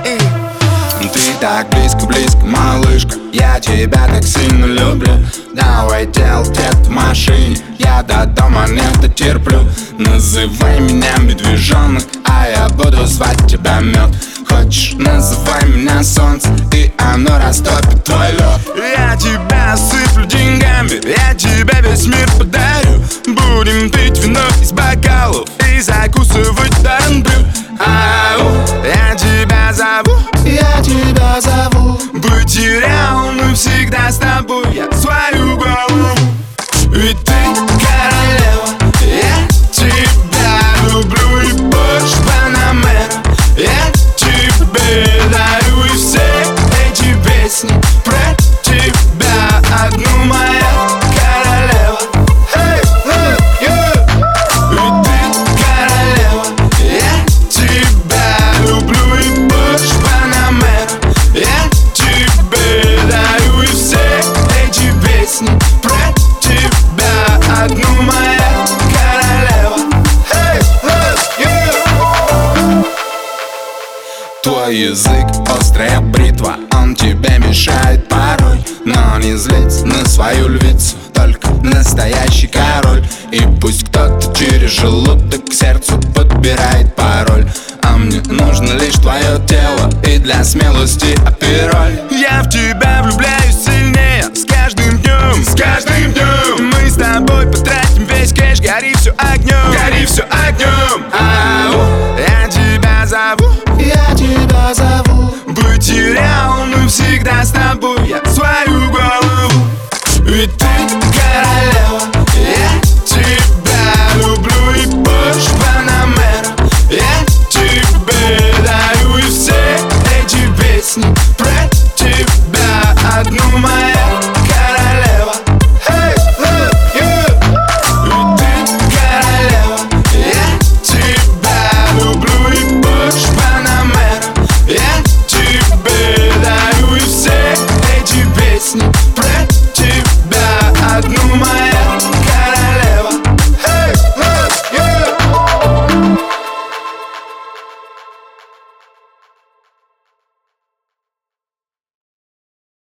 Ты так близко-близко, малышка, я тебя так сильно люблю. Давай делать это в машине, я до дома не дотерплю. Называй меня медвежонок, а я буду звать тебя мед. Хочешь, называй меня солнце, и оно растопит твой лед. Я тебя осыплю деньгами, я тебе весь мир подарю. Будем пить вино из бокалов и закусывать тарантю. Я тебя зову, я тебя зову. быть реалным всегда с тобой я свою голову. Ведь ты королева, я тебя люблю и больше Панамера. Я тебе дарю и все эти песни про тебя одну, моя королева. Ведь ты королева, я тебя люблю и больше Панамера. Я тебе дарю и все эти песни про тебя одну, моя королева. Твой язык острая бритва, он тебе мешает порой. Но не злись на свою львицу, только настоящий король. И пусть кто-то через желудок к сердцу подбирает пароль, а мне нужно лишь твое тело и для смелости апероль. Я в тебя влюбляюсь сильнее с каждым днем, с каждым днем. Мы с тобой потратим весь кэш, гори все огнем, гори все огнем. Я тебя зову, я тебя зову. быть реалным всегда с тобой я свою голову. Ведь ты